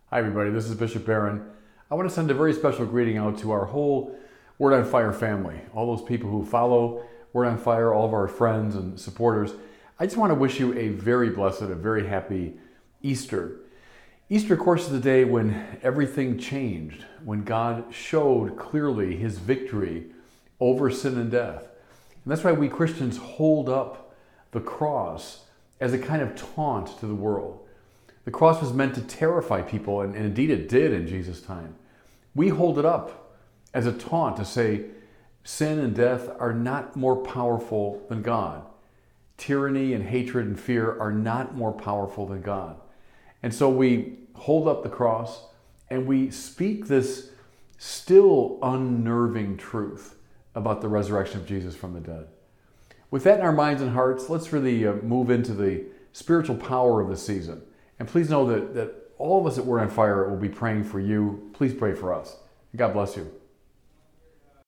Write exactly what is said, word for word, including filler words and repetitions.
Hi, everybody. This is Bishop Barron. I want to send a very special greeting out to our whole Word on Fire family, all those people who follow Word on Fire, all of our friends and supporters. I just want to wish you a very blessed, a very happy Easter. Easter, of course, is the day when everything changed, when God showed clearly his victory over sin and death. And that's why we Christians hold up the cross as a kind of taunt to the world. The cross was meant to terrify people, and, and indeed it did in Jesus' time. We hold it up as a taunt to say sin and death are not more powerful than God. Tyranny and hatred and fear are not more powerful than God. And so we hold up the cross and we speak this still unnerving truth about the resurrection of Jesus from the dead. With that in our minds and hearts, let's really uh, move into the spiritual power of the season. And please know that, that all of us at Word on Fire will be praying for you. Please pray for us. God bless you.